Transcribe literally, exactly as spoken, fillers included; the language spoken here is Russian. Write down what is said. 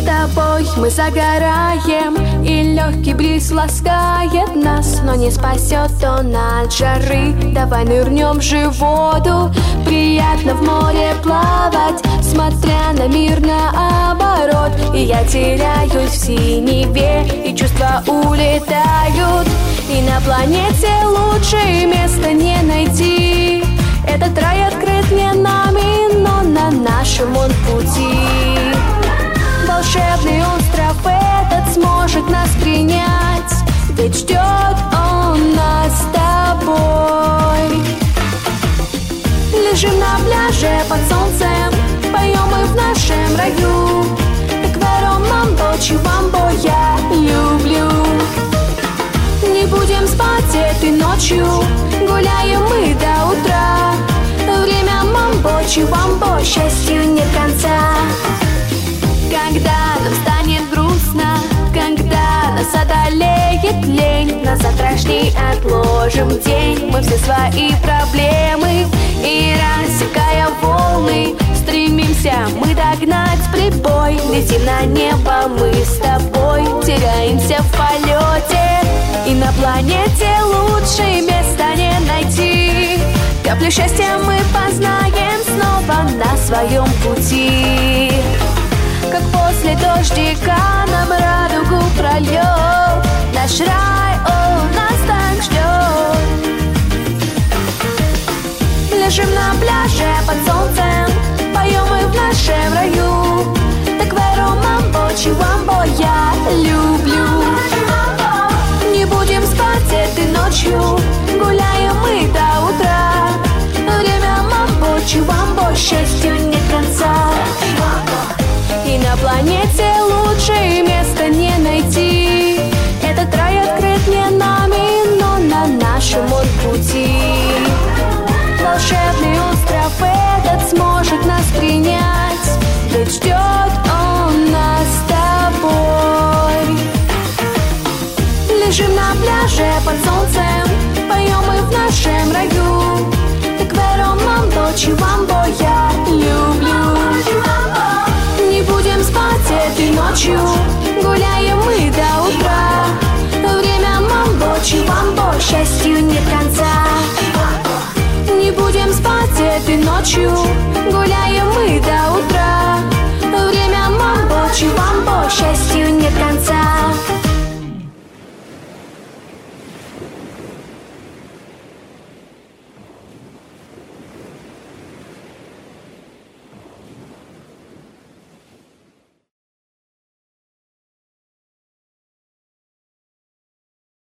тобой мы загораем, и легкий бриз ласкает нас, но не спасет он от жары. Давай нырнем же в воду, приятно в море плавать, смотря на мир наоборот. И я теряюсь в синеве, и чувства улетают, и на планете лучшее место не найти. Этот рай открыт не нами, но на нашем он пути. Волшебный остров этот сможет нас принять, ведь ждет он нас с тобой. Лежим на пляже под солнцем, поем мы в нашем раю. Так веро мамбо, чивамбо я люблю. Не будем спать этой ночью, гуляем мы до утра. Время мамбо, чивамбо, счастью нет конца. Когда нам станет грустно, когда нас одолеет лень, на завтрашний отложим день мы все свои проблемы. И рассекая волны, стремимся мы догнать прибой. Летим на небо мы с тобой, теряемся в полете, и на планете лучшее место не найти. Каплю счастья мы познаем снова на своем пути. Как после дождика нам радугу прольет, наш рай, о, нас так ждет. Лежим на пляже под солнцем, поем мы в нашем раю. Так веро мамбо, чивамбо я люблю. Не будем спать этой ночью, гуляем мы до утра. Время мамбо, чивамбо, счастью нет конца. И на планете лучшее место не найти. Этот рай открыт не нами, но на нашем он пути. Волшебный остров этот сможет нас принять, ведь ждет он нас с тобой. Лежим на пляже под солнцем, поем мы в нашем раю. Так веро мамбо, чивамбо я люблю. Не будем спать этой ночью, гуляем мы до утра. Время мамбо, чивамбо, счастью нет конца. Не будем спать этой ночью, гуляем мы до утра.